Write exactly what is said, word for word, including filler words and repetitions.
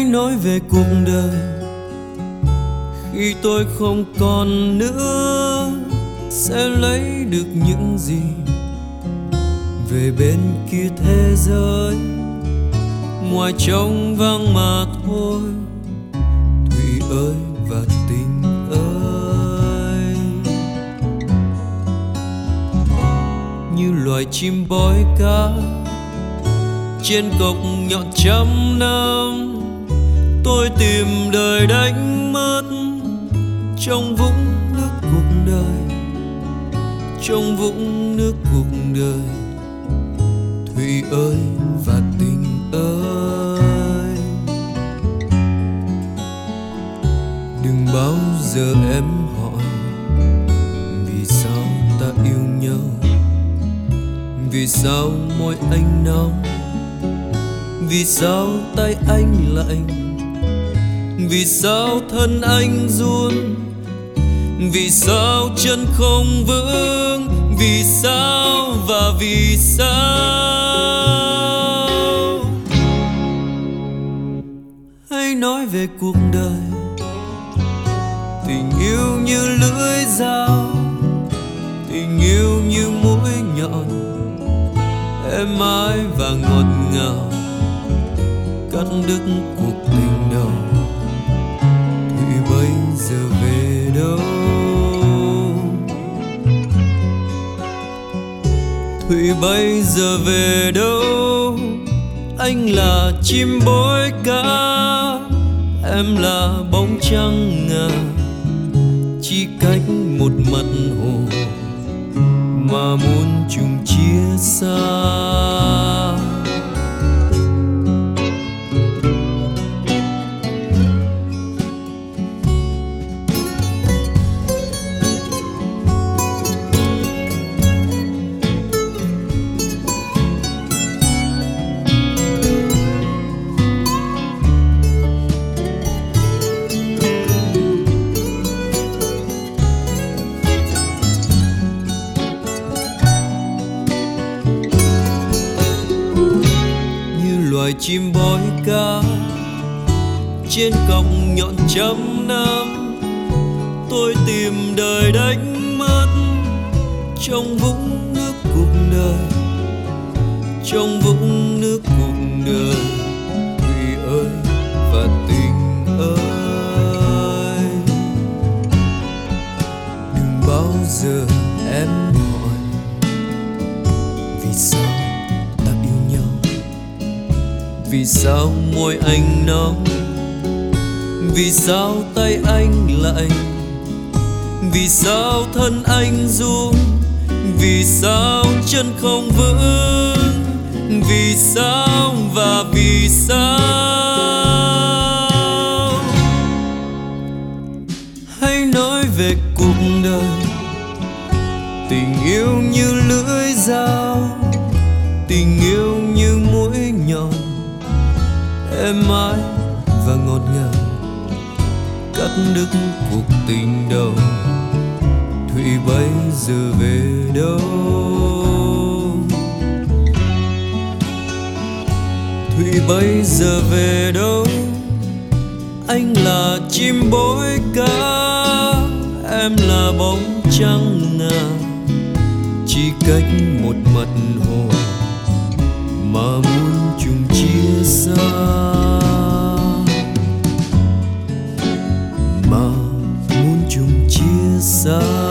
nói về cuộc đời khi tôi không còn nữa, sẽ lấy được những gì về bên kia thế giới, ngoài trống vắng mà thôi. Thủy ơi và tình ơi, như loài chim bói cá trên cọc nhọn trăm năm, tôi tìm đời đánh mất trong vũng nước cuộc đời, trong vũng nước cuộc đời. Thủy ơi và tình ơi, đừng bao giờ em hỏi vì sao ta yêu nhau, vì sao môi anh nóng, vì sao tay anh lạnh, vì sao thân anh run, vì sao chân không vững, vì sao và vì sao. Hãy nói về cuộc đời, tình yêu như lưỡi dao, tình yêu như mũi nhọn, êm ái và ngọt ngào, cắt đứt cuộc tình đầu. Thủy bây giờ về đâu? Thủy bây giờ về đâu? Anh là chim bói cá, em là bóng trăng ngà, chỉ cách một mặt hồ mà muốn chung chia xa. Loài chim bói cá trên cọc nhọn trăm năm, tôi tìm đời đánh mất trong vũng nước cuộc đời, trong vũng nước cuộc đời. Thủy ơi và tình ơi, đừng bao giờ em hỏi vì sao, vì sao môi anh nóng, vì sao tay anh lạnh, vì sao thân anh run, vì sao chân không vững, vì sao và vì sao. Hãy nói về cuộc đời, tình yêu như lưỡi dao, tình yêu như mũi nhọn, êm ái và ngọt ngào, cắt đứt cuộc tình đầu. Thủy bây giờ về đâu? Thủy bây giờ về đâu? Anh là chim bói cá, em là bóng trăng ngà, chỉ cách một mặt hồ mà muốn chung chia xa, mà muốn chung chia xa.